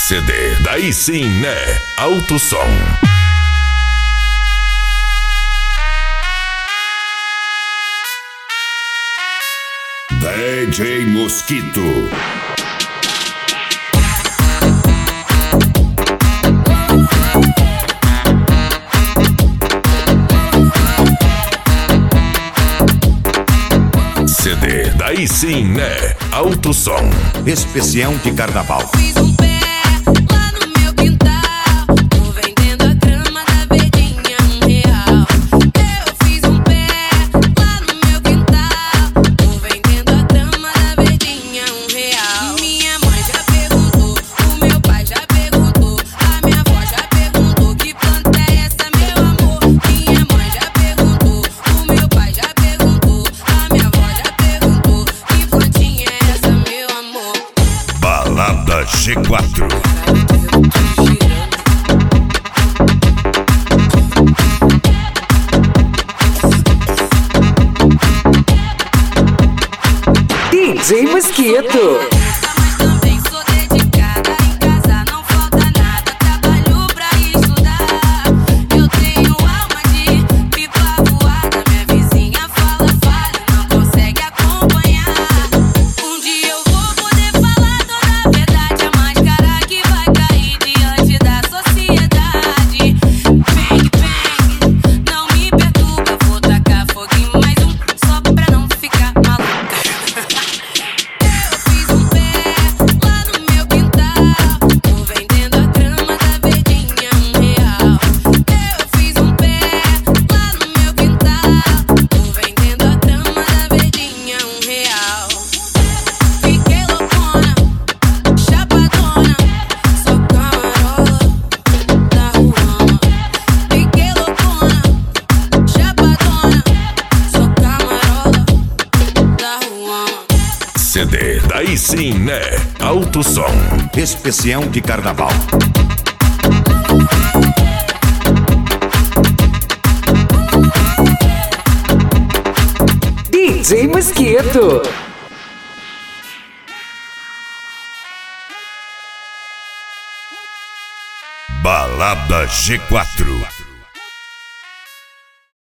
CD, daí sim, né? Alto som. DJ Mosquito. CD, daí sim, né? Alto som. Especial de carnaval. Fiz um pé lá no meu quintal, tô vendendo a grama da verdinha R$1. Eu fiz um pé lá no meu quintal, tô vendendo a grama da verdinha R$1. Minha mãe já perguntou, o meu pai já perguntou, a minha avó já perguntou que planta é essa, meu amor. Minha mãe já perguntou, o meu pai já perguntou, a minha avó já perguntou que plantinha é essa, meu amor. Balada G4. DJ Mosquito. Mas também sou dedicada, em casa não falta nada, trabalho pra estudar. Eu tenho alma de pipa voada, minha vizinha fala, não consegue acompanhar. Um dia eu vou poder falar toda a verdade, a máscara que vai cair diante da sociedade. Bang, bang, não me perturba, vou tacar fogo em mais um, só pra não ficar maluca. Eu fiz um pé lá no meu quintal, tô vendendo a grama da verdinha R$1. Eu fiz um pé lá no meu quintal, tô vendendo a grama da verdinha R$1. Fiquei loucona, chapadona, sou camarola da Ruama. Fiquei loucona, chapadona, sou camarola da Ruama. CD, daí sim, né? Alto som. Especial de carnaval. DJ Mosquito. Balada G4.